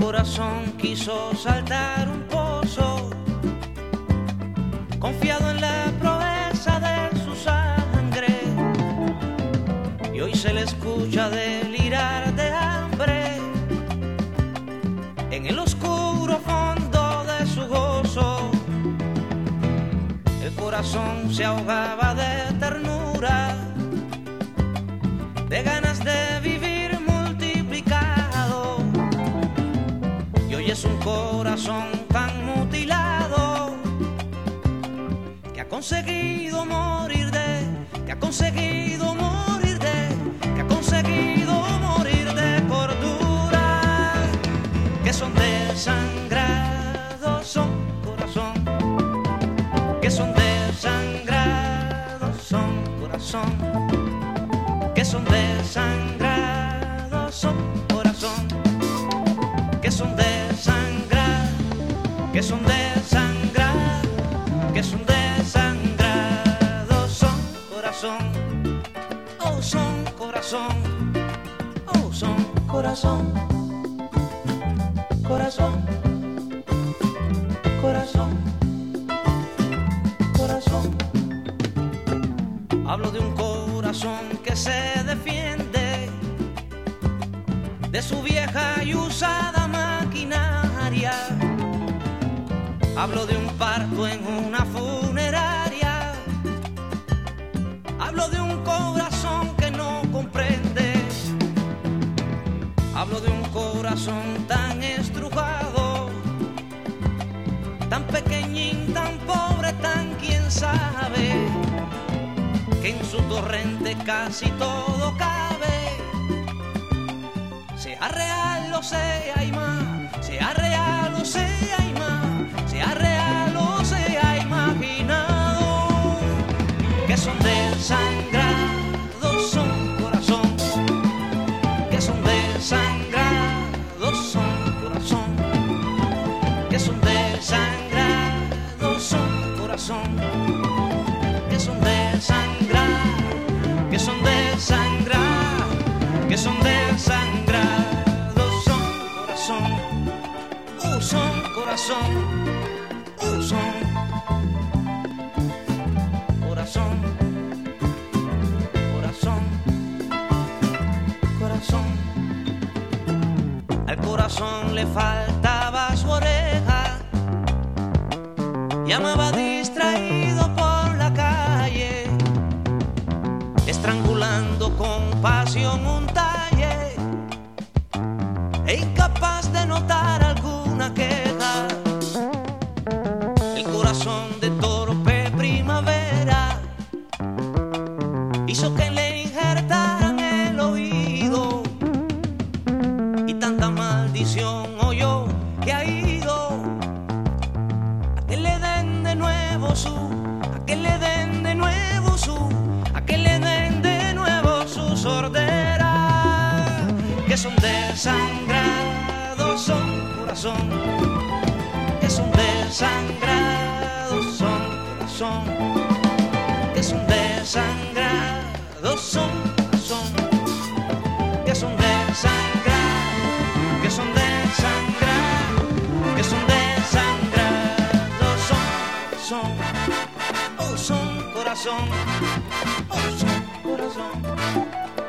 corazón quiso saltar un pozo, confiado en la proeza de su sangre, y hoy se le escucha delirar de hambre en el oscuro fondo de su gozo. El corazón se ahogaba de ternura, de ganas de vivir multiplicado, y hoy es un corazón tan mutilado que ha conseguido morir que ha conseguido morir que ha conseguido morir de cordura, que son desangrados, son corazón, que son desangrados, son corazón, que son desangrados, son corazón, que son desangrados, que son desangrados, que son desangrados, son corazón, oh son corazón, oh son corazón, corazón, corazón, corazón. Hablo de un corazón que se defiende de su vieja y usada maquinaria. Hablo de un parto en una funeraria. Hablo de un corazón que no comprende. Hablo de un corazón tan estrujado, tan pequeñín, tan pobre, tan quién sabe, que en su torrente casi todo cabe, sea real o sea sea real o sea sea real o sea imaginado, que son desangrados, son corazón, que son desangrados, son corazón, que son desangrados, son corazón, que son desangrados, que son desangrados, que son desangrados, son corazón, son corazón, son corazón, corazón, corazón. Al corazón le faltaba su oreja, llamaba distraído por la calle, estrangulando con pasión un talle, e incapaz de notar alguna queja. El corazón de torpe primavera hizo que le injertaran el oído, y tanta maldición oyó que ha ido a que le den de nuevo a que le den de nuevo a que le den de nuevo su sordera, que son desangrados, son corazón, que son desangrados, son corazón, que son desangrados, son corazón, que son desangrados, que son desangrados, que son desangrados, son corazón, oh son corazón, oh son corazón.